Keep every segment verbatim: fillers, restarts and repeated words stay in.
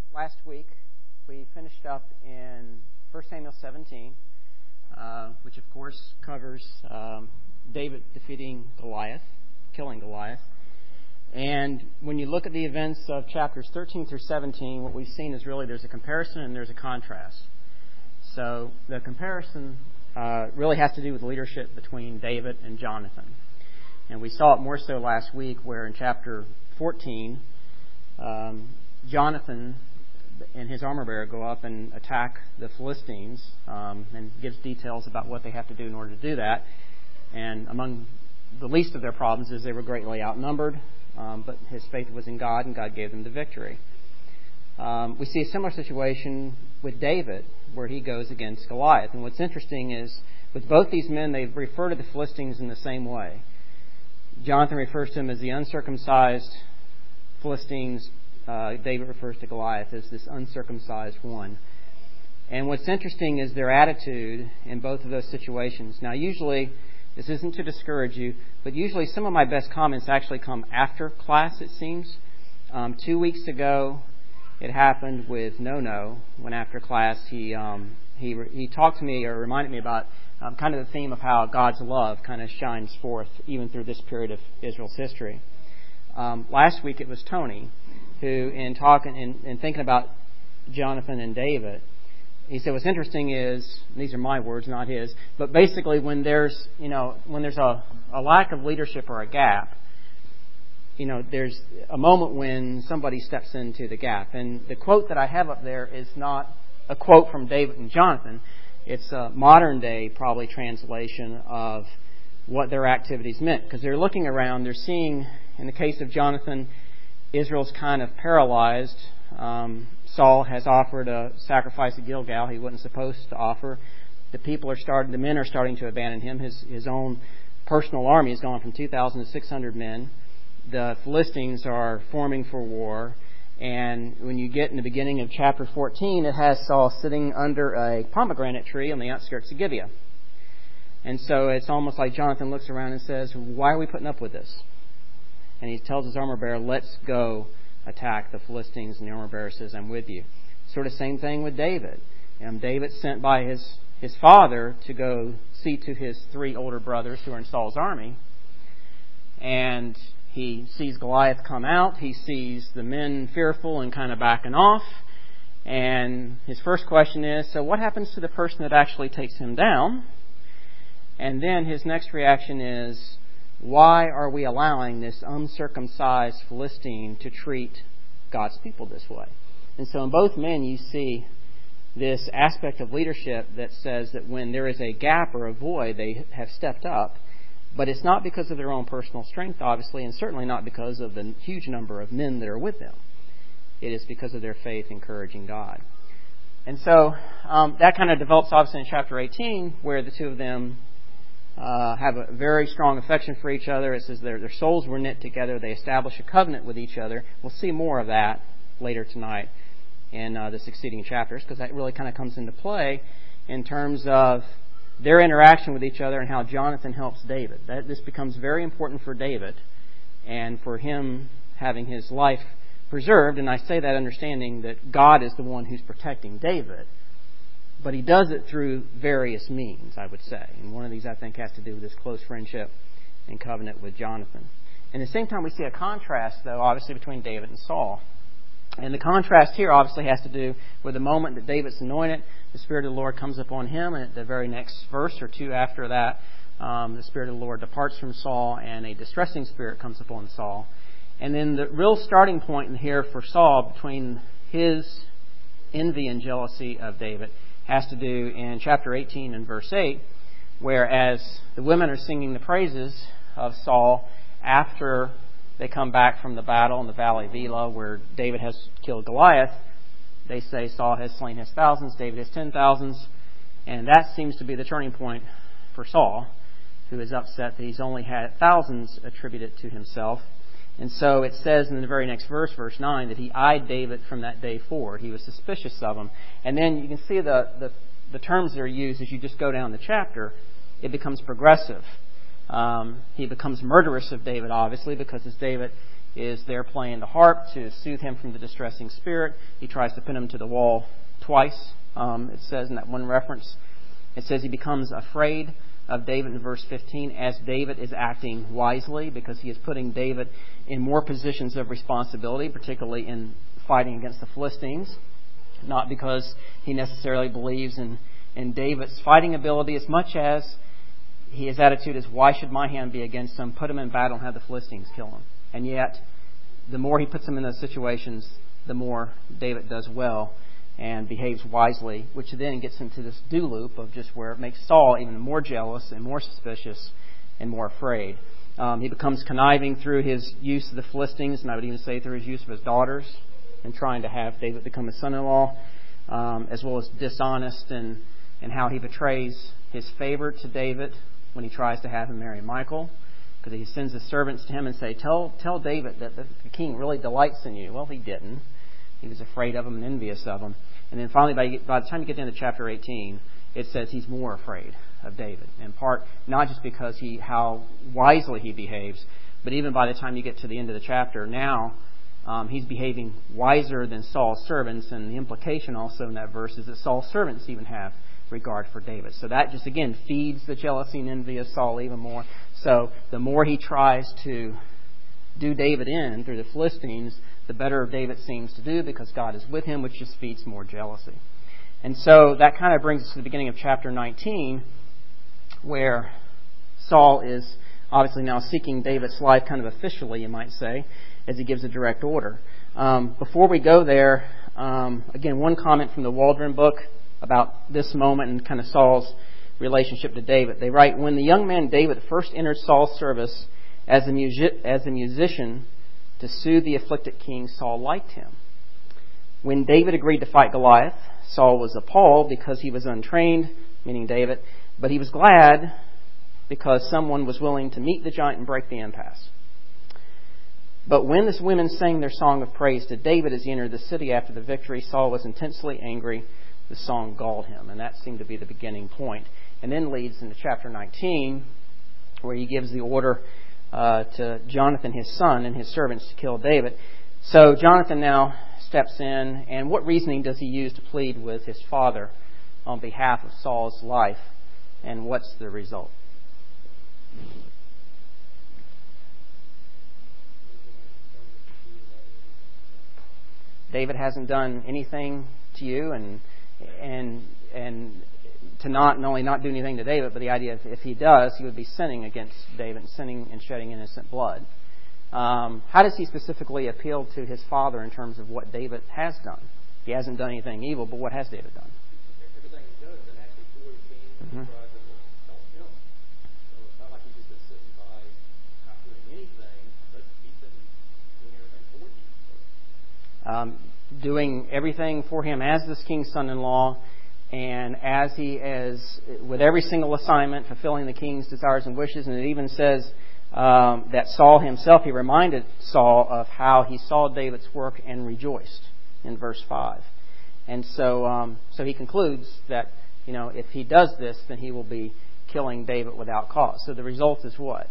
last week we finished up in First Samuel seventeen, uh, which of course covers um, David defeating Goliath, killing Goliath. And when you look at the events of chapters thirteen through seventeen, what we've seen is really there's a comparison and there's a contrast. So the comparison uh, really has to do with leadership between David and Jonathan. And we saw it more so last week where in chapter fourteen, um, Jonathan and his armor bearer go up and attack the Philistines um, and gives details about what they have to do in order to do that. And among the least of their problems is they were greatly outnumbered, um, but his faith was in God and God gave them the victory. Um, we see a similar situation with David where he goes against Goliath. And what's interesting is with both these men, they refer to the Philistines in the same way. Jonathan refers to them as the uncircumcised Philistines. Uh, David refers to Goliath as this uncircumcised one. And what's interesting is their attitude in both of those situations. Now, usually, this isn't to discourage you, but usually some of my best comments actually come after class, it seems. Um, two weeks ago, it happened with No-No when after class he um, he he talked to me or reminded me about um, kind of the theme of how God's love kind of shines forth even through this period of Israel's history. Um, last week it was Tony who, in talking and, and thinking about Jonathan and David, he said what's interesting is, and these are my words, not his, but basically when there's you know when there's a, a lack of leadership or a gap, you know, there's a moment when somebody steps into the gap. And the quote that I have up there is not a quote from David and Jonathan. It's a modern day, probably, translation of what their activities meant. Because they're looking around, they're seeing, in the case of Jonathan, Israel's kind of paralyzed. Um, Saul has offered a sacrifice at Gilgal he wasn't supposed to offer. The people are starting, the men are starting to abandon him. His, his own personal army has gone from two thousand to six hundred men. The Philistines are forming for war. And when you get in the beginning of chapter fourteen, it has Saul sitting under a pomegranate tree on the outskirts of Gibeah. And so it's almost like Jonathan looks around and says, why are we putting up with this? And he tells his armor bearer, let's go attack the Philistines. And the armor bearer says, I'm with you. Sort of same thing with David. And David sent by his, his father to go see to his three older brothers who are in Saul's army. And he sees Goliath come out. He sees the men fearful and kind of backing off. And his first question is, so what happens to the person that actually takes him down? And then his next reaction is, why are we allowing this uncircumcised Philistine to treat God's people this way? And so in both men you see this aspect of leadership that says that when there is a gap or a void, they have stepped up. But it's not because of their own personal strength, obviously, and certainly not because of the huge number of men that are with them. It is because of their faith encouraging God. And so um, that kind of develops, obviously, in chapter eighteen, where the two of them uh, have a very strong affection for each other. It says their, their souls were knit together. They establish a covenant with each other. We'll see more of that later tonight in uh, the succeeding chapters, because that really kind of comes into play in terms of their interaction with each other and how Jonathan helps David. That, this becomes very important for David and for him having his life preserved. And I say that understanding that God is the one who's protecting David. But he does it through various means, I would say. And one of these, I think, has to do with his close friendship and covenant with Jonathan. And at the same time, we see a contrast, though, obviously, between David and Saul. And the contrast here obviously has to do with the moment that David's anointed. The Spirit of the Lord comes upon him, and at the very next verse or two after that, um, the Spirit of the Lord departs from Saul, and a distressing spirit comes upon Saul. And then the real starting point here for Saul between his envy and jealousy of David has to do in chapter eighteen and verse eight, where as the women are singing the praises of Saul after they come back from the battle in the valley of Elah, where David has killed Goliath, they say Saul has slain his thousands, David has ten thousands. And that seems to be the turning point for Saul, who is upset that he's only had thousands attributed to himself. And so it says in the very next verse, verse nine, that he eyed David from that day forward. He was suspicious of him. And then you can see the, the, the terms that are used as you just go down the chapter. It becomes progressive. Um, he becomes murderous of David, obviously, because as David is there playing the harp to soothe him from the distressing spirit. He tries to pin him to the wall twice. Um, it says in that one reference, it says he becomes afraid of David in verse fifteen as David is acting wisely, because he is putting David in more positions of responsibility, particularly in fighting against the Philistines. Not because he necessarily believes in, in David's fighting ability as much as his attitude is, why should my hand be against him? Put him in battle and have the Philistines kill him. And yet, the more he puts him in those situations, the more David does well and behaves wisely, which then gets into this do loop of just where it makes Saul even more jealous and more suspicious and more afraid. Um, he becomes conniving through his use of the Philistines, and I would even say through his use of his daughters, and trying to have David become his son-in-law, um, as well as dishonest in, in how he betrays his favor to David when he tries to have him marry Michal, because he sends his servants to him and say, tell tell David that the, the king really delights in you. Well, he didn't. He was afraid of him and envious of him. And then finally, by, by the time you get into chapter eighteen, it says he's more afraid of David. In part, not just because he how wisely he behaves, but even by the time you get to the end of the chapter, now um, he's behaving wiser than Saul's servants. And the implication also in that verse is that Saul's servants even have regard for David. So that just, again, feeds the jealousy and envy of Saul even more. So the more he tries to do David in through the Philistines, the better David seems to do, because God is with him, which just feeds more jealousy. And so that kind of brings us to the beginning of chapter nineteen, where Saul is obviously now seeking David's life kind of officially, you might say, as he gives a direct order. Um, before we go there, um, again, one comment from the Waldron book about this moment and kind of Saul's relationship to David. They write, when the young man David first entered Saul's service as a, music- as a musician to soothe the afflicted king, Saul liked him. When David agreed to fight Goliath, Saul was appalled because he was untrained, meaning David, but he was glad because someone was willing to meet the giant and break the impasse. But when the women sang their song of praise to David as he entered the city after the victory, Saul was intensely angry. The song galled him, and that seemed to be the beginning point. And then leads into chapter nineteen, where he gives the order uh, to Jonathan, his son, and his servants to kill David. So Jonathan now steps in, and what reasoning does he use to plead with his father on behalf of Saul's life, and what's the result? David hasn't done anything to you, and and and to not, not only not do anything to David, but the idea if, if he does, he would be sinning against David, sinning and shedding innocent blood. Um, how does he specifically appeal to his father in terms of what David has done? He hasn't done anything evil, but what has David done? Everything he does, and actually before he came and Mm-hmm. tried to help him. So it's not like he's just been sitting by, not doing anything, but he's been doing everything for you. Um, doing everything for him as this king's son-in-law, and as he is, with every single assignment, fulfilling the king's desires and wishes. And it even says um, that Saul himself, he reminded Saul of how he saw David's work and rejoiced in verse five. And so, um, so he concludes that, you know, if he does this, then he will be killing David without cause. So the result is what?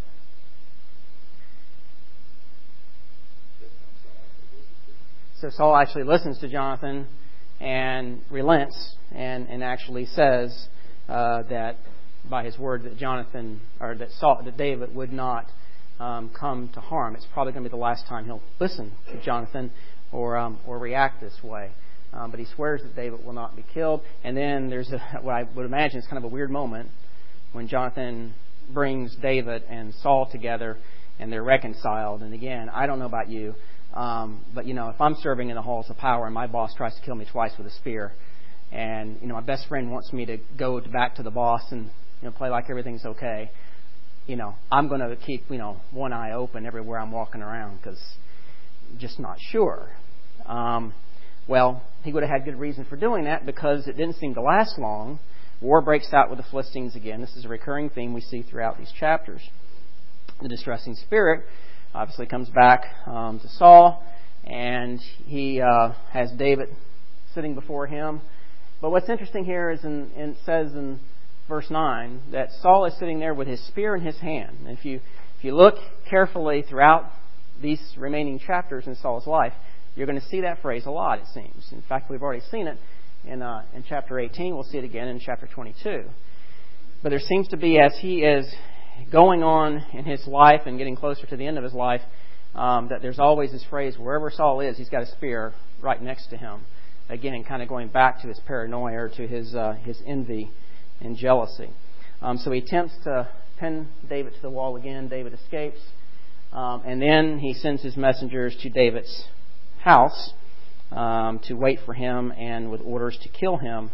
So Saul actually listens to Jonathan and relents, and, and actually says uh, that by his word that Jonathan or that Saul, that David would not um, come to harm. It's probably going to be the last time he'll listen to Jonathan or um, or react this way. Um, but he swears that David will not be killed. And then there's a, what I would imagine is kind of a weird moment when Jonathan brings David and Saul together and they're reconciled. And again, I don't know about you. Um, but, you know, if I'm serving in the halls of power and my boss tries to kill me twice with a spear, and, you know, my best friend wants me to go to back to the boss and, you know, play like everything's okay, you know, I'm going to keep, you know, one eye open everywhere I'm walking around because I'm just not sure. Um, well, he would have had good reason for doing that because it didn't seem to last long. War breaks out with the Philistines again. This is a recurring theme we see throughout these chapters. The distressing spirit obviously comes back um, to Saul, and he uh, has David sitting before him. But what's interesting here is, in, in, it says in verse nine, that Saul is sitting there with his spear in his hand. And if you if you look carefully throughout these remaining chapters in Saul's life, you're going to see that phrase a lot, it seems. In fact, we've already seen it in uh, in chapter eighteen. We'll see it again in chapter twenty-two. But there seems to be, as he is going on in his life and getting closer to the end of his life, um, that there's always this phrase, wherever Saul is, he's got a spear right next to him. Again, kind of going back to his paranoia or to his uh, his envy and jealousy. Um, so he attempts to pin David to the wall again. David escapes. Um, and then he sends his messengers to David's house um, to wait for him and with orders to kill him.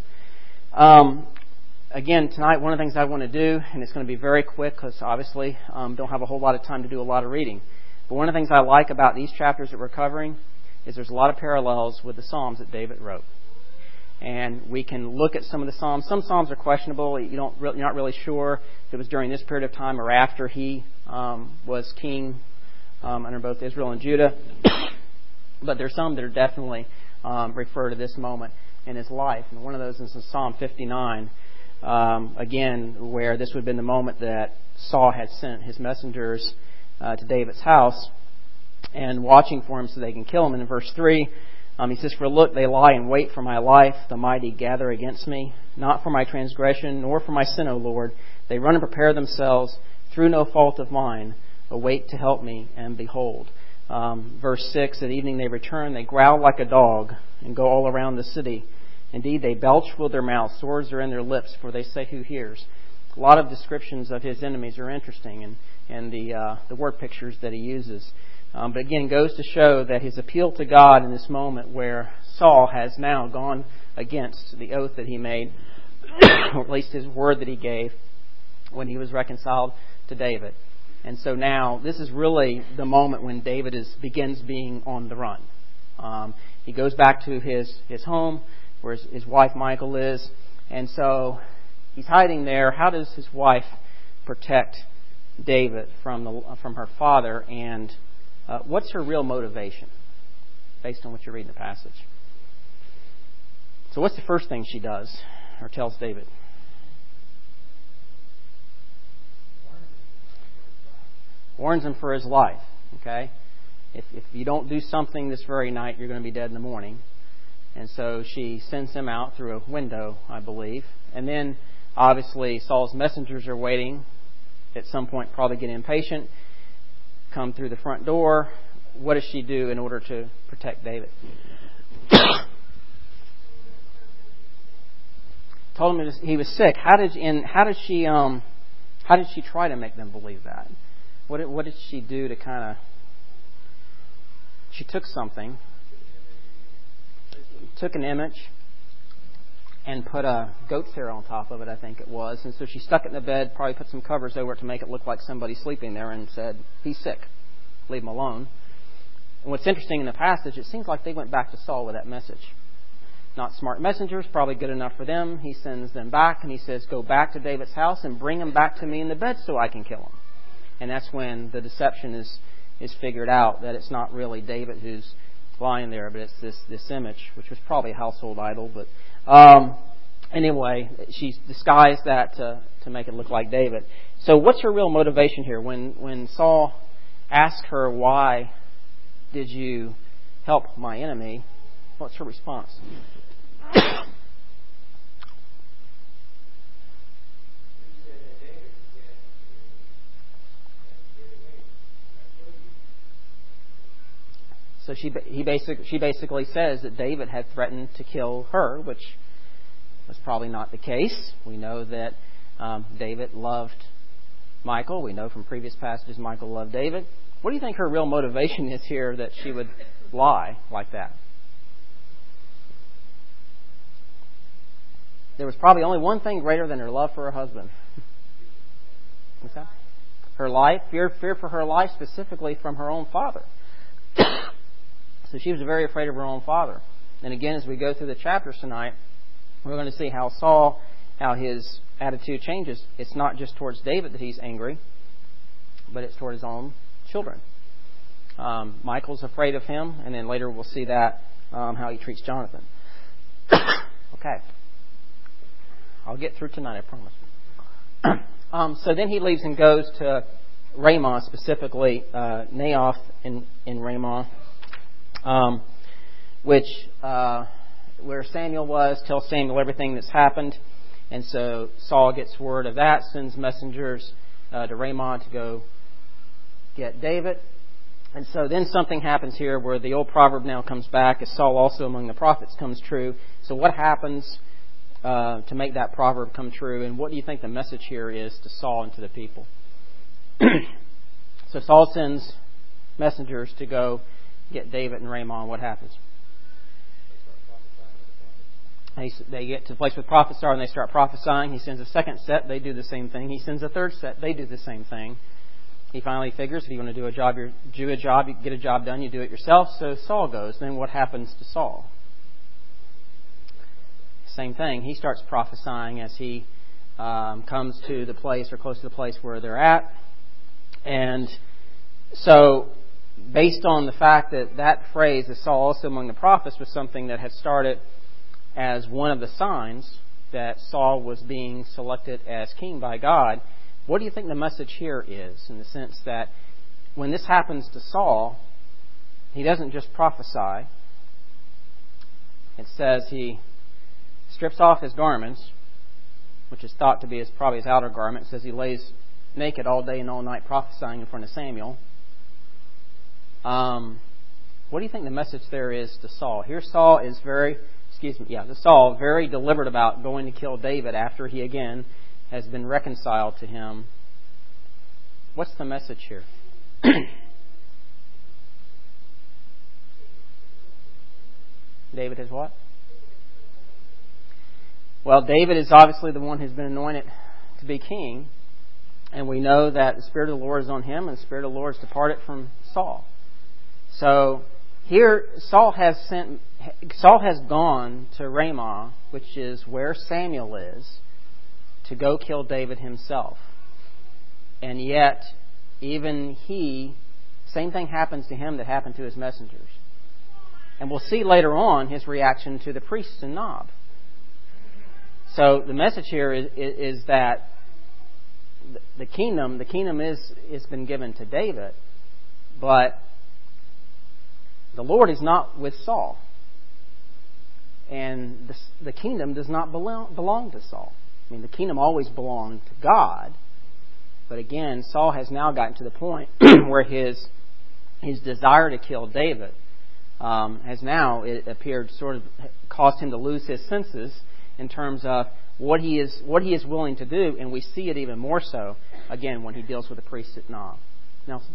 Um, again, tonight, one of the things I want to do, and it's going to be very quick because obviously um, don't have a whole lot of time to do a lot of reading. But one of the things I like about these chapters that we're covering is there's a lot of parallels with the Psalms that David wrote. And we can look at some of the Psalms. Some Psalms are questionable. You don't, you're not really sure if it was during this period of time or after he um, was king um, under both Israel and Judah. But there's some that are definitely um, refer to this moment in his life. And one of those is in Psalm fifty-nine, um, again, where this would have been the moment that Saul had sent his messengers uh, to David's house and watching for him so they can kill him. And in verse three, Um, he says, "For look, they lie in wait for my life. The mighty gather against me. Not for my transgression, nor for my sin, O Lord. They run and prepare themselves through no fault of mine. Await to help me, and behold." Um, verse six, "At evening they return. They growl like a dog and go all around the city. Indeed, they belch with their mouths. Swords are in their lips, for they say, who hears?" A lot of descriptions of his enemies are interesting, and, and the, uh, the word pictures that he uses. Um, but again, goes to show that his appeal to God in this moment where Saul has now gone against the oath that he made, or at least his word that he gave when he was reconciled to David. And so now this is really the moment when David is begins being on the run. Um, he goes back to his, his home where his, his wife Michal is. And so he's hiding there. How does his wife protect David from the from her father, and Uh, what's her real motivation based on what you read in the passage? So what's the first thing she does or tells David? Warns him for his life. Okay? If, if you don't do something this very night, you're going to be dead in the morning. And so she sends him out through a window, I believe. And then, obviously, Saul's messengers are waiting. At some point, probably get impatient. Come through the front door. What does she do in order to protect David? Told him he was sick. How did and how did she um how did she try to make them believe that? What did, what did she do to kind of? She took something, took an image, and put a goat's hair on top of it, I think it was. And so she stuck it in the bed, probably put some covers over it to make it look like somebody sleeping there, and said, "He's sick. Leave him alone." And what's interesting in the passage, it seems like they went back to Saul with that message. Not smart messengers, probably good enough for them. He sends them back, and he says, "Go back to David's house and bring him back to me in the bed so I can kill him." And that's when the deception is, is figured out, that it's not really David who's lying there, but it's this, this image, which was probably a household idol, but Um, anyway, she's disguised that to, to make it look like David. So what's her real motivation here? When when Saul asks her, "Why did you help my enemy?" What's her response? So she he basic, she basically says that David had threatened to kill her, which was probably not the case. We know that um, David loved Michal. We know from previous passages Michal loved David. What do you think her real motivation is here that she would lie like that? There was probably only one thing greater than her love for her husband. What's that? Her life, fear, fear for her life, specifically from her own father. So she was very afraid of her own father. And again, as we go through the chapters tonight, we're going to see how Saul, how his attitude changes. It's not just towards David that he's angry, but it's toward his own children. Um, Michal's afraid of him, and then later we'll see that, um, how he treats Jonathan. Okay. I'll get through tonight, I promise. um, so then he leaves and goes to Ramah, specifically uh, Naioth in, in Ramah, um, which uh, where Samuel was, tells Samuel everything that's happened. And so Saul gets word of that, sends messengers uh, to Ramah to go get David. And so then something happens here where the old proverb now comes back, as Saul also among the prophets comes true. So what happens uh, to make that proverb come true? And what do you think the message here is to Saul and to the people? So Saul sends messengers to go get David and Ramah. And what happens? They, they get to the place with prophets are and they start prophesying. He sends a second set. They do the same thing. He sends a third set. They do the same thing. He finally figures if you want to do a job, you do a job, you get a job done, you do it yourself. So Saul goes. Then what happens to Saul? Same thing. He starts prophesying as he um, comes to the place or close to the place where they're at. And so, based on the fact that that phrase, as Saul also among the prophets, was something that had started as one of the signs that Saul was being selected as king by God, what do you think the message here is? In the sense that when this happens to Saul, he doesn't just prophesy. It says he strips off his garments, which is thought to be his, probably his outer garment. It says he lays naked all day and all night prophesying in front of Samuel. Um, what do you think the message there is to Saul? Here Saul is very, excuse me, yeah, the Saul very deliberate about going to kill David after he again has been reconciled to him. What's the message here? David is what? Well, David is obviously the one who's been anointed to be king. And we know that the Spirit of the Lord is on him and the Spirit of the Lord has departed from Saul. So here Saul has sent Saul has gone to Ramah, which is where Samuel is, to go kill David himself. And yet, even he, same thing happens to him that happened to his messengers. And we'll see later on his reaction to the priests in Nob. So the message here is, is, is that the kingdom, the kingdom is has been given to David, but the Lord is not with Saul, and the, the kingdom does not belong, belong to Saul. I mean, the kingdom always belonged to God, but again, Saul has now gotten to the point where his his desire to kill David um, has now, it appeared, sort of caused him to lose his senses in terms of what he is what he is willing to do, and we see it even more so again when he deals with the priests at Nob. Nelson?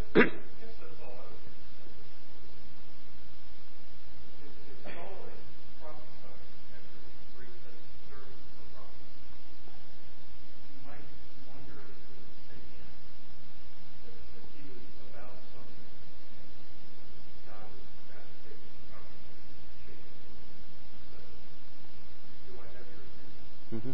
Mm-hmm.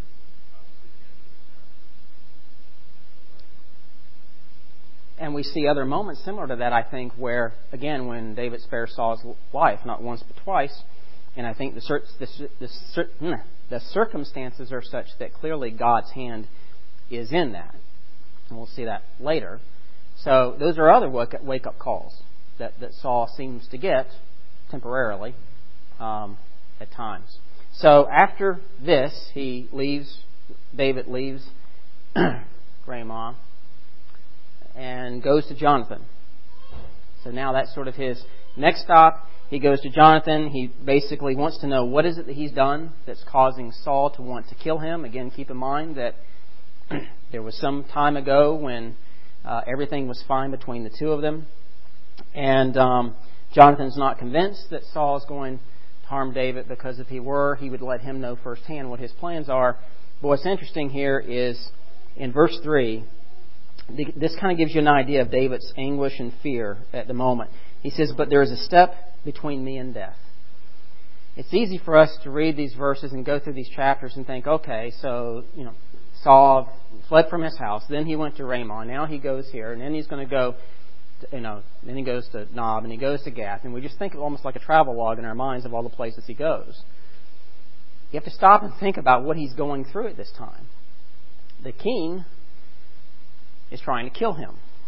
And we see other moments similar to that, I think, where, again, when David spares Saul's life, not once but twice, and I think the, cir- the, the, the circumstances are such that clearly God's hand is in that. And we'll see that later. So those are other wake-up calls that, that Saul seems to get temporarily um, at times. So after this, he leaves, David leaves Ramah and goes to Jonathan. So now that's sort of his next stop. He goes to Jonathan. He basically wants to know what is it that he's done that's causing Saul to want to kill him. Again, keep in mind that there was some time ago when uh, everything was fine between the two of them. And um, Jonathan's not convinced that Saul is going harm David, because if he were, he would let him know firsthand what his plans are. But what's interesting here is in verse three, this kind of gives you an idea of David's anguish and fear at the moment. He says, "But there is a step between me and death." It's easy for us to read these verses and go through these chapters and think, okay, so, you know, Saul fled from his house, then he went to Ramah, now he goes here, and then he's going to go You know, then he goes to Nob and he goes to Gath, and we just think of almost like a travel log in our minds of all the places he goes. You have to stop and think about what he's going through at this time. The king is trying to kill him.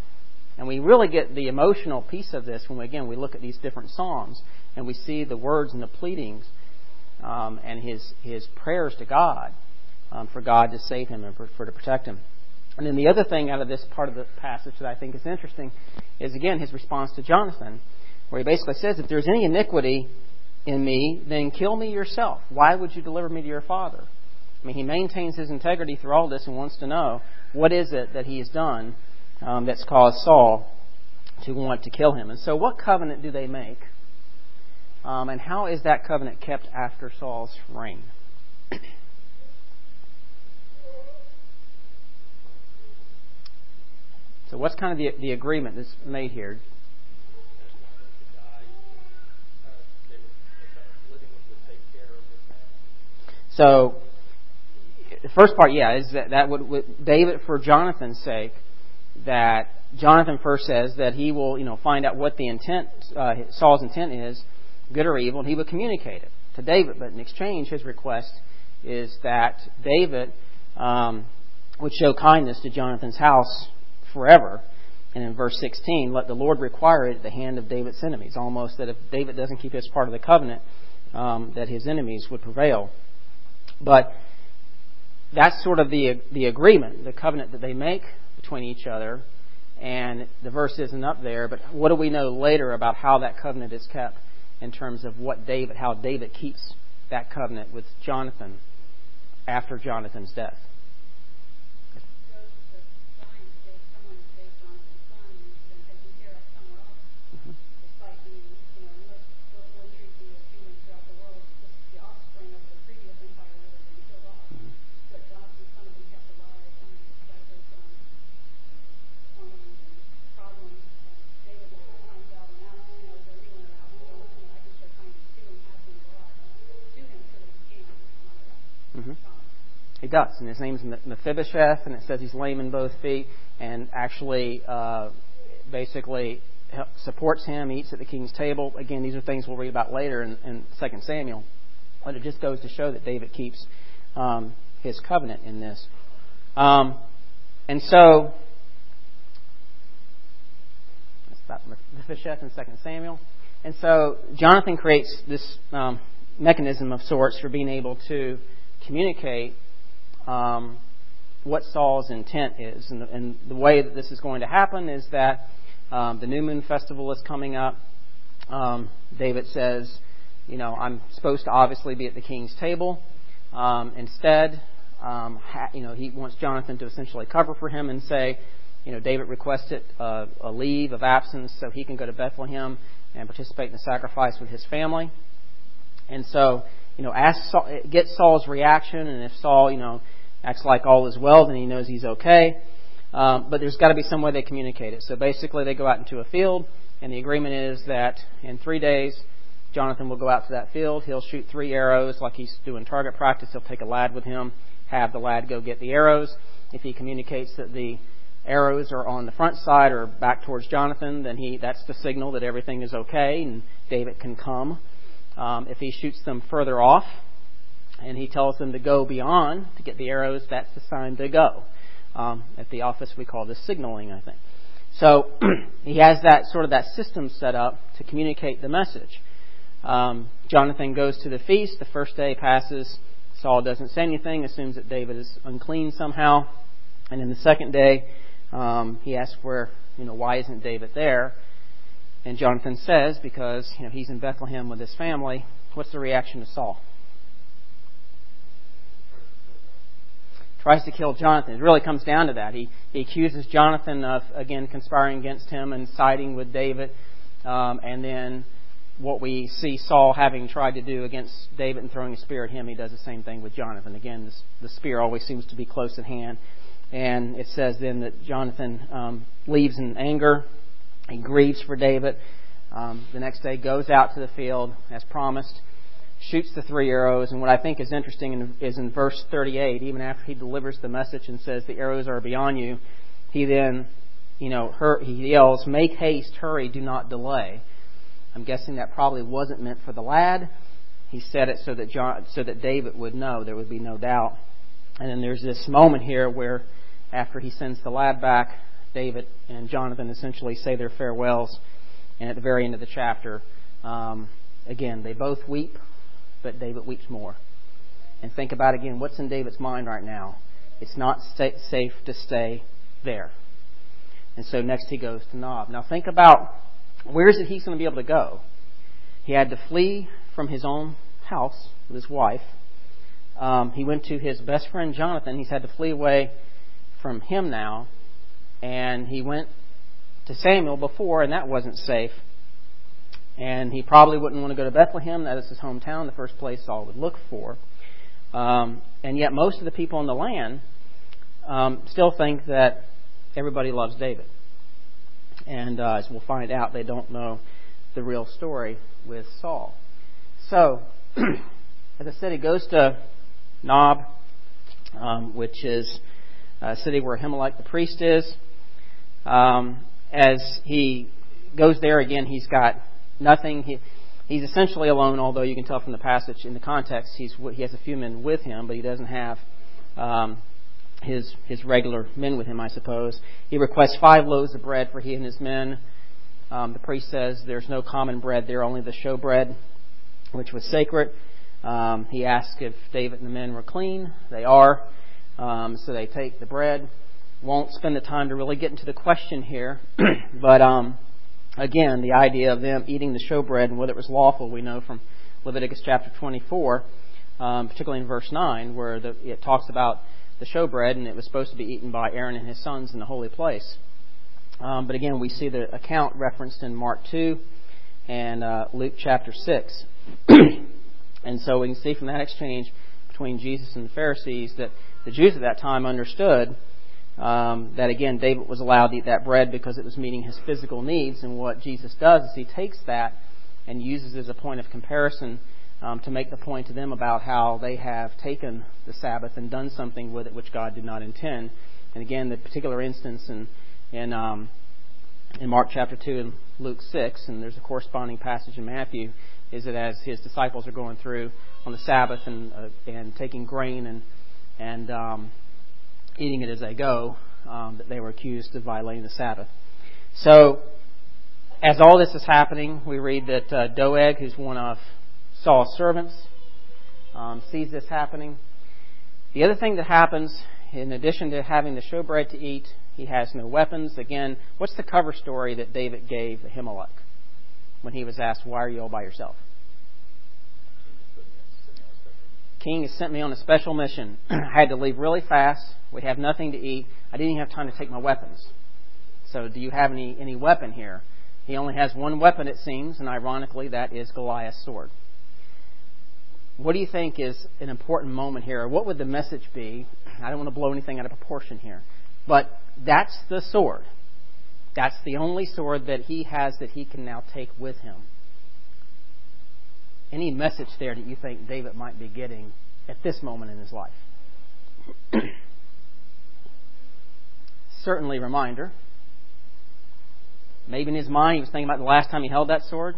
And we really get the emotional piece of this when, we, again, we look at these different Psalms and we see the words and the pleadings um, and his, his prayers to God um, for God to save him and for, for to protect him. And then the other thing out of this part of the passage that I think is interesting is, again, his response to Jonathan, where he basically says, if there's any iniquity in me, then kill me yourself. Why would you deliver me to your father? I mean, he maintains his integrity through all this and wants to know what is it that he has done um, that's caused Saul to want to kill him. And so what covenant do they make? Um, and how is that covenant kept after Saul's reign? So what's kind of the, the agreement that's made here? So the first part, yeah, is that, that would, would David, for Jonathan's sake, that Jonathan first says that he will, you know, find out what the intent, uh, Saul's intent is, good or evil, and he would communicate it to David. But in exchange, his request is that David um, would show kindness to Jonathan's house forever. And in verse sixteen, let the Lord require it at the hand of David's enemies. Almost that if David doesn't keep his part of the covenant, um, that his enemies would prevail. But that's sort of the the agreement, the covenant that they make between each other. And the verse isn't up there, but what do we know later about how that covenant is kept in terms of what David, how David keeps that covenant with Jonathan after Jonathan's death? Mm-hmm. He does, and his name's Mephibosheth, and it says he's lame in both feet, and actually, uh, basically supports him, eats at the king's table. Again, these are things we'll read about later in, in Second Samuel, but it just goes to show that David keeps um, his covenant in this. Um, and so, that's about Mephibosheth in Second Samuel. And so, Jonathan creates this um, mechanism of sorts for being able to communicate um, what Saul's intent is. And the, and the way that this is going to happen is that um, the New Moon Festival is coming up. Um, David says, you know, I'm supposed to obviously be at the king's table. Um, instead, um, ha, you know, he wants Jonathan to essentially cover for him and say, you know, David requested uh, a leave of absence so he can go to Bethlehem and participate in the sacrifice with his family. And so, you know, ask Saul, get Saul's reaction, and if Saul, you know, acts like all is well, then he knows he's okay. Um, but there's got to be some way they communicate it. So basically, they go out into a field, and the agreement is that in three days, Jonathan will go out to that field. He'll shoot three arrows like he's doing target practice. He'll take a lad with him, have the lad go get the arrows. If he communicates that the arrows are on the front side or back towards Jonathan, then he that's the signal that everything is okay, and David can come. Um, if he shoots them further off and he tells them to go beyond to get the arrows, that's the sign to go. Um, at the office we call this signaling, I think. So he has that sort of that system set up to communicate the message. Um, Jonathan goes to the feast. The first day passes. Saul doesn't say anything, assumes that David is unclean somehow. And in the second day, um, he asks where, you know, why isn't David there? And Jonathan says, because, you know, he's in Bethlehem with his family. What's the reaction to Saul? Tries to kill Jonathan. It really comes down to that. He, he accuses Jonathan of, again, conspiring against him and siding with David. Um, and then what we see Saul having tried to do against David and throwing a spear at him, he does the same thing with Jonathan. Again, this, the spear always seems to be close at hand. And it says then that Jonathan um, leaves in anger. He grieves for David. Um, the next day goes out to the field as promised, shoots the three arrows. And what I think is interesting is in verse thirty-eight, even after he delivers the message and says the arrows are beyond you, he then, you know, hur- he yells, "Make haste, hurry, do not delay." I'm guessing that probably wasn't meant for the lad. He said it so that John, so that David would know. There would be no doubt. And then there's this moment here where, after he sends the lad back David and Jonathan essentially say their farewells. And at the very end of the chapter, um, again, they both weep, but David weeps more. And think about again, what's in David's mind right now? It's not sta- safe to stay there. And so next he goes to Nob. Now think about, where is it he's going to be able to go? He had to flee from his own house with his wife. Um, he went to his best friend Jonathan. He's had to flee away from him now. And he went to Samuel before, and that wasn't safe. And he probably wouldn't want to go to Bethlehem. That is his hometown, the first place Saul would look for. Um, and yet most of the people in the land um, still think that everybody loves David. And uh, as we'll find out, they don't know the real story with Saul. So, as I said, he goes to Nob, um, which is a city where Ahimelech the priest is. Um, as he goes there again, he's got nothing. He, he's essentially alone, although you can tell from the passage in the context, he's, he has a few men with him, but he doesn't have um, his his regular men with him, I suppose. He requests five loaves of bread for he and his men. Um, the priest says there's no common bread there, only the showbread, which was sacred. Um, he asks if David and the men were clean. They are. Um, so they take the bread. Won't spend the time to really get into the question here. but um, again, the idea of them eating the showbread and whether it was lawful, we know from Leviticus chapter twenty-four, um, particularly in verse nine, where the, it talks about the showbread, and it was supposed to be eaten by Aaron and his sons in the holy place. Um, but again, we see the account referenced in Mark two and uh, Luke chapter six. And so we can see from that exchange between Jesus and the Pharisees that the Jews at that time understood um, that, again, David was allowed to eat that bread because it was meeting his physical needs. And what Jesus does is he takes that and uses it as a point of comparison um, to make the point to them about how they have taken the Sabbath and done something with it which God did not intend. And again, the particular instance in in, um, in Mark chapter two and Luke six, and there's a corresponding passage in Matthew, is that as his disciples are going through on the Sabbath and uh, and taking grain and and um, eating it as they go, um, that they were accused of violating the Sabbath. So, as all this is happening, we read that uh, Doeg, who's one of Saul's servants, um, sees this happening. The other thing that happens, in addition to having the showbread to eat, he has no weapons. Again, what's the cover story that David gave Ahimelech when he was asked, why are you all by yourself? King has sent me on a special mission. I had to leave really fast. We have nothing to eat. I didn't even have time to take my weapons. So do you have any, any weapon here? He only has one weapon, it seems, and ironically, that is Goliath's sword. What do you think is an important moment here? Or what would the message be? I don't want to blow anything out of proportion here. But that's the sword. That's the only sword that he has that he can now take with him. Any message there that you think David might be getting at this moment in his life? Certainly a reminder. Maybe in his mind he was thinking about the last time he held that sword.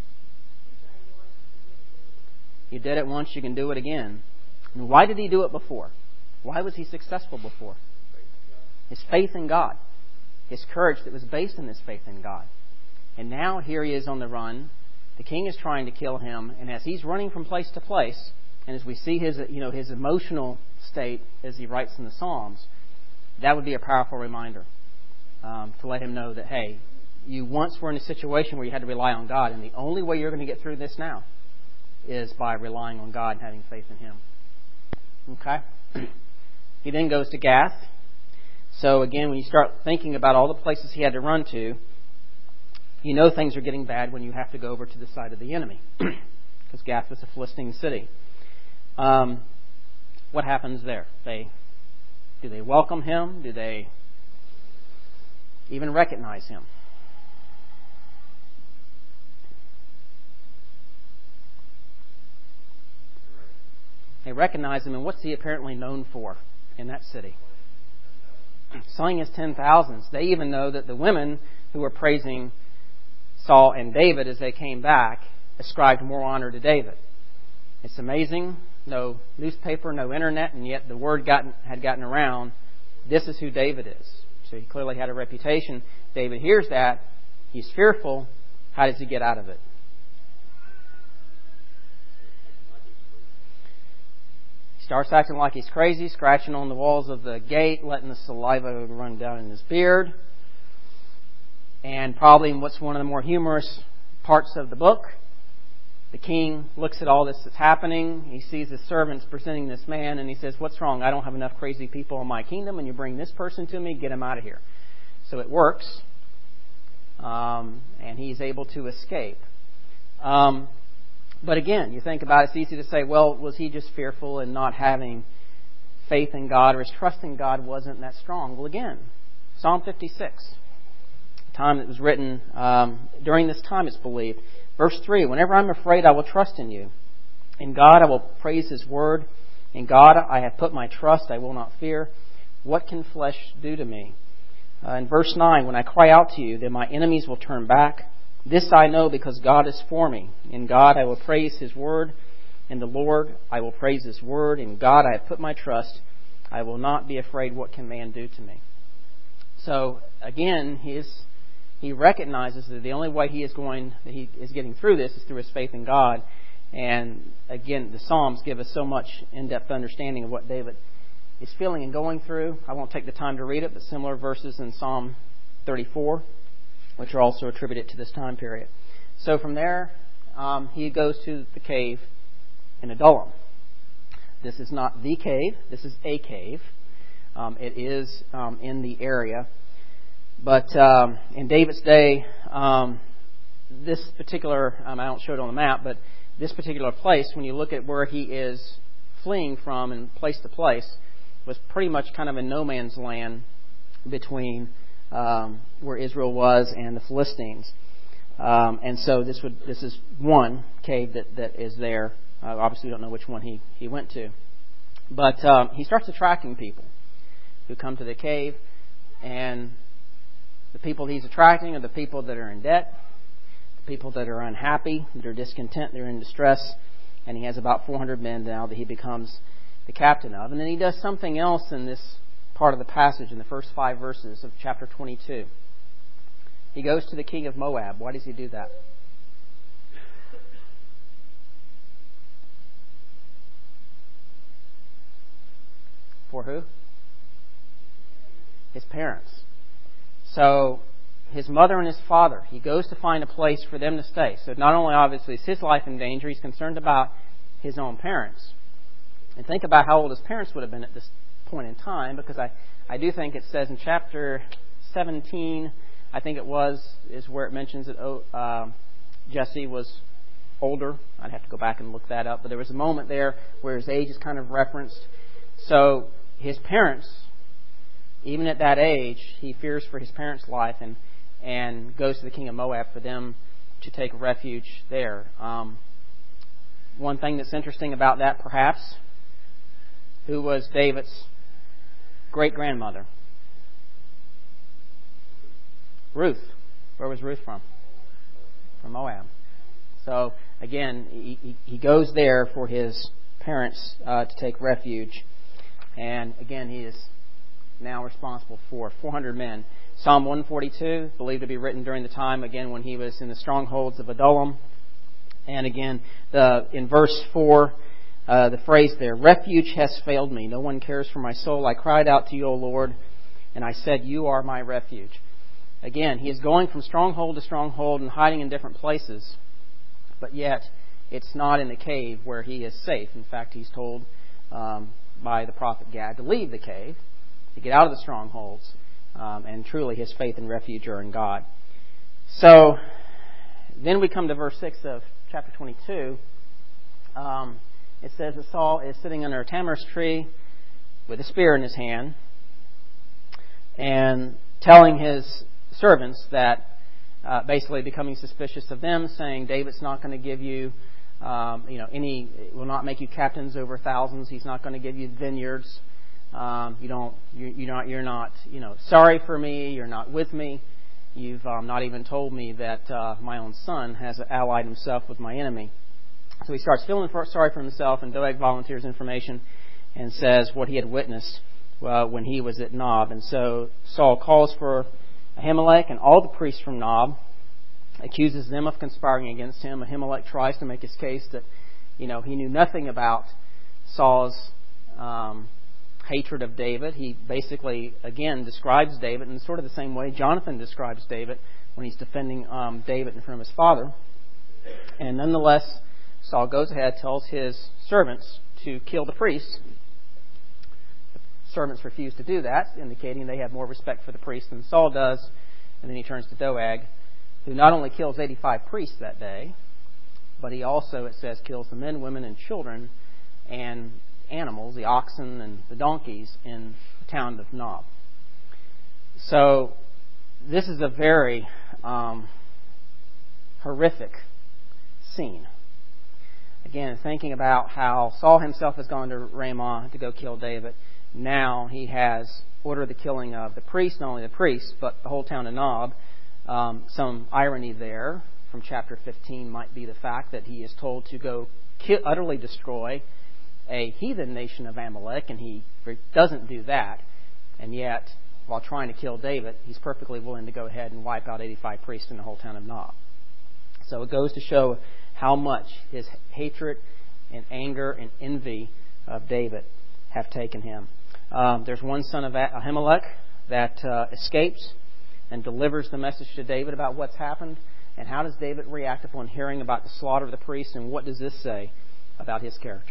You did it once, you can do it again. And why did he do it before? Why was he successful before? His faith in God. His courage that was based on his faith in God. And now here he is on the run. The king is trying to kill him. And as he's running from place to place, and as we see his, you know, his emotional state as he writes in the Psalms, that would be a powerful reminder um, to let him know that, hey, you once were in a situation where you had to rely on God. And the only way you're going to get through this now is by relying on God and having faith in Him. Okay? He then goes to Gath. So again, when you start thinking about all the places he had to run to, you know things are getting bad when you have to go over to the side of the enemy. Because Gath was a Philistine city. Um, what happens there? They do they welcome him? Do they even recognize him? They recognize him, and what's he apparently known for in that city? Slaying his ten thousands. They even know that the women who were praising Saul and David as they came back ascribed more honor to David. It's amazing. No newspaper, no internet, and yet the word gotten, had gotten around. This is who David is. So he clearly had a reputation. David hears that. He's fearful. How does he get out of it? He starts acting like he's crazy, scratching on the walls of the gate, letting the saliva run down in his beard. And probably what's one of the more humorous parts of the book, the king looks at all this that's happening. He sees his servants presenting this man, and he says, "What's wrong? I don't have enough crazy people in my kingdom, and you bring this person to me. Get him out of here." So it works, um, and he's able to escape. Um, but again, you think about it, it's easy to say, well, was he just fearful and not having faith in God, or his trust in God wasn't that strong? Well, again, Psalm fifty-six, the time that was written um, during this time, it's believed. Verse three, "Whenever I'm afraid, I will trust in you. In God I will praise His word. In God I have put my trust. I will not fear. What can flesh do to me?" Uh, in verse nine, "When I cry out to you, then my enemies will turn back. This I know because God is for me. In God I will praise His word. In the Lord I will praise His word. In God I have put my trust. I will not be afraid. What can man do to me?" So again, he is... He recognizes that the only way he is going, that he is getting through this is through his faith in God. And again, the Psalms give us so much in-depth understanding of what David is feeling and going through. I won't take the time to read it, but similar verses in Psalm thirty-four, which are also attributed to this time period. So from there, um, he goes to the cave in Adullam. This is not the cave. This is a cave. Um, it is um, in the area. But um, in David's day, um, this particular, um, I don't show it on the map, but this particular place, when you look at where he is fleeing from and place to place, was pretty much kind of a no man's land between um, where Israel was and the Philistines. Um, and so this would this is one cave that, that is there. Uh, obviously, we don't know which one he, he went to. But um, he starts attracting people who come to the cave, and the people he's attracting are the people that are in debt, the people that are unhappy, that are discontent, they're in distress, and he has about four hundred men now that he becomes the captain of. And then he does something else in this part of the passage, in the first five verses of chapter twenty-two. He goes to the king of Moab. Why does he do that? For who? His parents. So his mother and his father, he goes to find a place for them to stay. So not only obviously is his life in danger, he's concerned about his own parents. And think about how old his parents would have been at this point in time, because I, I do think it says in chapter seventeen, I think it was, is where it mentions that oh, uh, Jesse was older. I'd have to go back and look that up. But there was a moment there where his age is kind of referenced. So his parents, even at that age, he fears for his parents' life and, and goes to the king of Moab for them to take refuge there. Um, one thing that's interesting about that, perhaps, who was David's great-grandmother? Ruth. Where was Ruth from? From Moab. So, again, he, he goes there for his parents uh, to take refuge. And, again, he is now responsible for four hundred men. Psalm one forty-two, believed to be written during the time, again, when he was in the strongholds of Adullam. And again, the in verse four, uh, the phrase there, "Refuge has failed me. No one cares for my soul. I cried out to you, O Lord, and I said, you are my refuge." Again, he is going from stronghold to stronghold and hiding in different places. But yet, it's not in the cave where he is safe. In fact, he's told um, by the prophet Gad to leave the cave, to get out of the strongholds, um, and truly his faith and refuge are in God. So, then we come to verse six of chapter twenty-two. Um, it says that Saul is sitting under a tamarisk tree with a spear in his hand and telling his servants that, uh, basically becoming suspicious of them, saying, David's not going to give you, um, you know, any, will not make you captains over thousands. He's not going to give you vineyards. Um, you don't, you, you're not, you're not, you know, sorry for me. You're not with me. You've um, not even told me that uh, my own son has allied himself with my enemy. So he starts feeling for, sorry for himself, and Doeg volunteers information and says what he had witnessed uh, when he was at Nob. And so Saul calls for Ahimelech and all the priests from Nob, accuses them of conspiring against him. Ahimelech tries to make his case that, you know, he knew nothing about Saul's um, hatred of David. He basically, again, describes David in sort of the same way Jonathan describes David when he's defending um, David in front of his father. And nonetheless, Saul goes ahead, tells his servants to kill the priests. The servants refuse to do that, indicating they have more respect for the priests than Saul does. And then he turns to Doeg, who not only kills eighty-five priests that day, but he also, it says, kills the men, women, and children and animals, the oxen and the donkeys, in the town of Nob. So this is a very um, horrific scene. Again, thinking about how Saul himself has gone to Ramah to go kill David. Now he has ordered the killing of the priests, not only the priests, but the whole town of Nob. Um, some irony there from chapter fifteen might be the fact that he is told to go kill, utterly destroy a heathen nation of Amalek, and he doesn't do that. And yet, while trying to kill David, he's perfectly willing to go ahead and wipe out eighty-five priests in the whole town of Nob. So it goes to show how much his hatred and anger and envy of David have taken him. Um, there's one son of Ahimelech that uh, escapes and delivers the message to David about what's happened. And how does David react upon hearing about the slaughter of the priests, and what does this say about his character?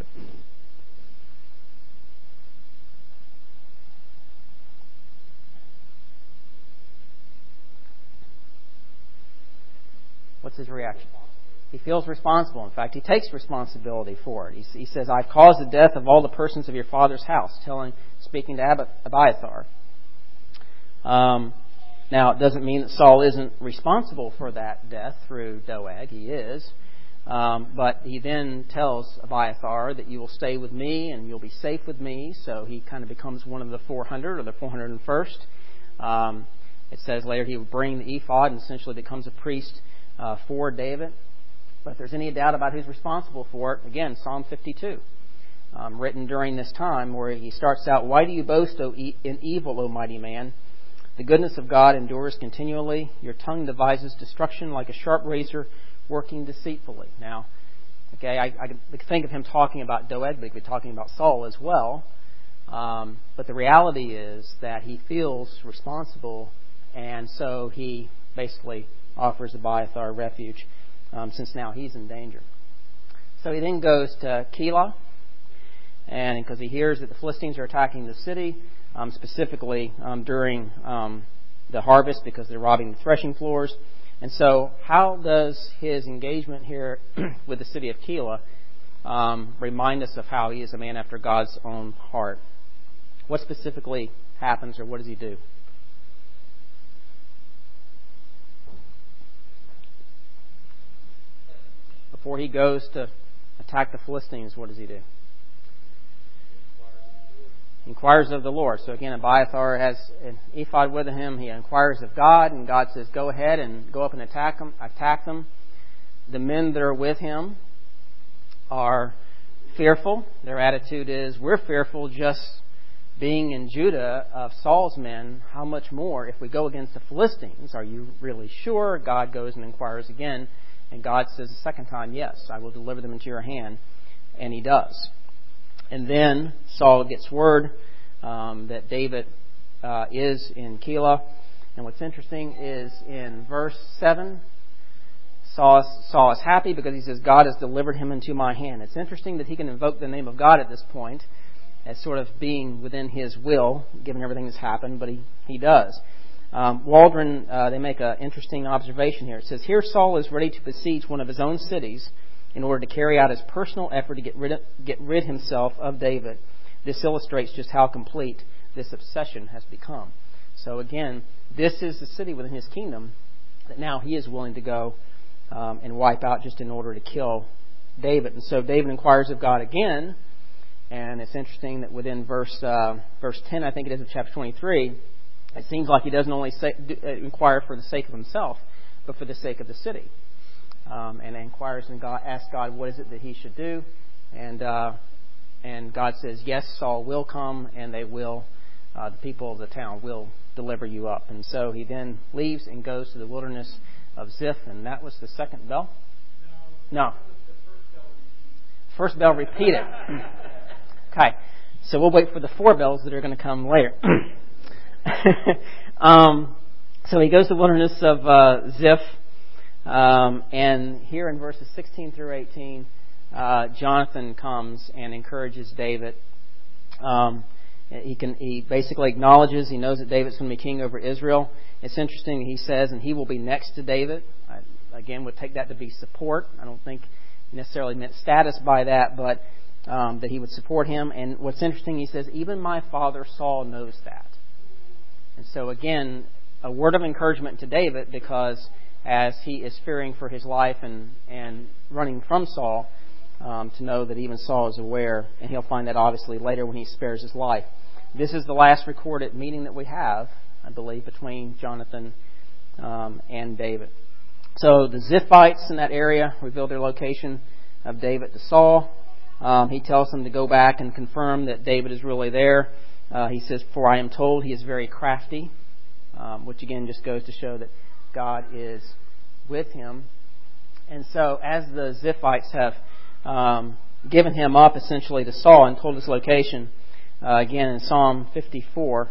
What's his reaction? He feels responsible. In fact, he takes responsibility for it. He, he says, "I've caused the death of all the persons of your father's house," telling, speaking to Ab- Abiathar. Um, now, it doesn't mean that Saul isn't responsible for that death through Doeg. He is. Um, but he then tells Abiathar that you will stay with me and you'll be safe with me. So he kind of becomes one of the four hundred or the four hundred first. Um, it says later he will bring the ephod and essentially becomes a priest uh, for David. But if there's any doubt about who's responsible for it, again, Psalm fifty-two, um, written during this time, where he starts out, "Why do you boast o e- in evil, O mighty man? The goodness of God endures continually. Your tongue devises destruction like a sharp razor, working deceitfully." Now, okay, I, I can think of him talking about Doeg, but he could be talking about Saul as well. Um, but the reality is that he feels responsible, and so he basically offers Abiathar refuge, um, since now he's in danger. So he then goes to Keilah, and because he hears that the Philistines are attacking the city, um, specifically um, during um, the harvest, because they're robbing the threshing floors. And so how does his engagement here with the city of Keilah um, remind us of how he is a man after God's own heart? What specifically happens, or what does he do? Before he goes to attack the Philistines, what does he do? He inquires of the Lord. So again, Abiathar has an ephod with him. He inquires of God, and God says, "Go ahead and go up and attack them." Attack them. The men that are with him are fearful. Their attitude is, "We're fearful just being in Judah of Saul's men. How much more if we go against the Philistines? Are you really sure?" God goes and inquires again, and God says the second time, "Yes, I will deliver them into your hand," and He does. And then Saul gets word um, that David uh, is in Keilah. And what's interesting is in verse seven, Saul, Saul is happy because he says, "God has delivered him into my hand." It's interesting that he can invoke the name of God at this point as sort of being within his will, given everything that's happened, but he, he does. Um, Waldron, uh, they make an interesting observation here. It says, "Here Saul is ready to besiege one of his own cities in order to carry out his personal effort to get rid of, get rid himself of David. This illustrates just how complete this obsession has become." So again, this is the city within his kingdom that now he is willing to go um, and wipe out just in order to kill David. And so David inquires of God again, and it's interesting that within verse uh, verse ten, I think it is, of chapter twenty-three, it seems like he doesn't only say, do, uh, inquire for the sake of himself, but for the sake of the city. Um, and inquires and God asks God, what is it that he should do? And uh, and God says, yes, Saul will come, and they will uh, the people of the town will deliver you up. And so he then leaves and goes to the wilderness of Ziph, and that was the second bell? No. no. First bell repeated. Okay. So we'll wait for the four bells that are going to come later. um, so he goes to the wilderness of uh, Ziph, um, and here in verses sixteen through eighteen, uh, Jonathan comes and encourages David. Um, he can he basically acknowledges, he knows that David's going to be king over Israel. It's interesting, he says, and he will be next to David. I, again, would take that to be support. I don't think necessarily meant status by that, but um, that he would support him. And what's interesting, he says, even my father Saul knows that. And so again, a word of encouragement to David, because as he is fearing for his life and, and running from Saul, um, to know that even Saul is aware, and he'll find that obviously later when he spares his life. This is the last recorded meeting that we have, I believe, between Jonathan um, and David. So the Ziphites in that area reveal their location of David to Saul. Um, he tells them to go back and confirm that David is really there. Uh, he says, "For I am told he is very crafty," um, which again just goes to show that God is with him. And so as the Ziphites have um, given him up essentially to Saul and told his location, uh, again in Psalm fifty-four,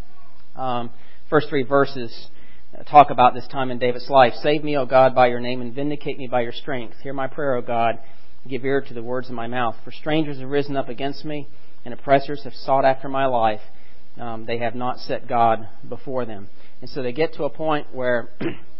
um, first three verses talk about this time in David's life. "Save me, O God, by your name, and vindicate me by your strength. Hear my prayer, O God. Give ear to the words of my mouth. For strangers have risen up against me, and oppressors have sought after my life. Um, they have not set God before them." And so they get to a point where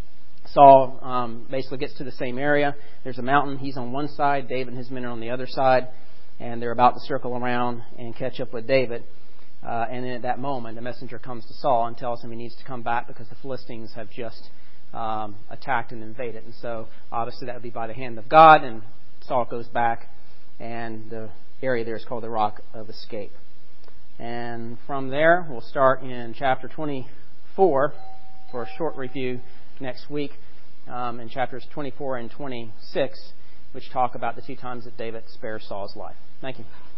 Saul um, basically gets to the same area. There's a mountain. He's on one side. David and his men are on the other side. And they're about to circle around and catch up with David. Uh, and then at that moment, a messenger comes to Saul and tells him he needs to come back because the Philistines have just um, attacked and invaded. And so obviously that would be by the hand of God. And Saul goes back, and the area there is called the Rock of Escape. And from there, we'll start in chapter twenty-four for a short review next week, um, in chapters twenty-four and twenty-six, which talk about the two times that David spares Saul's life. Thank you.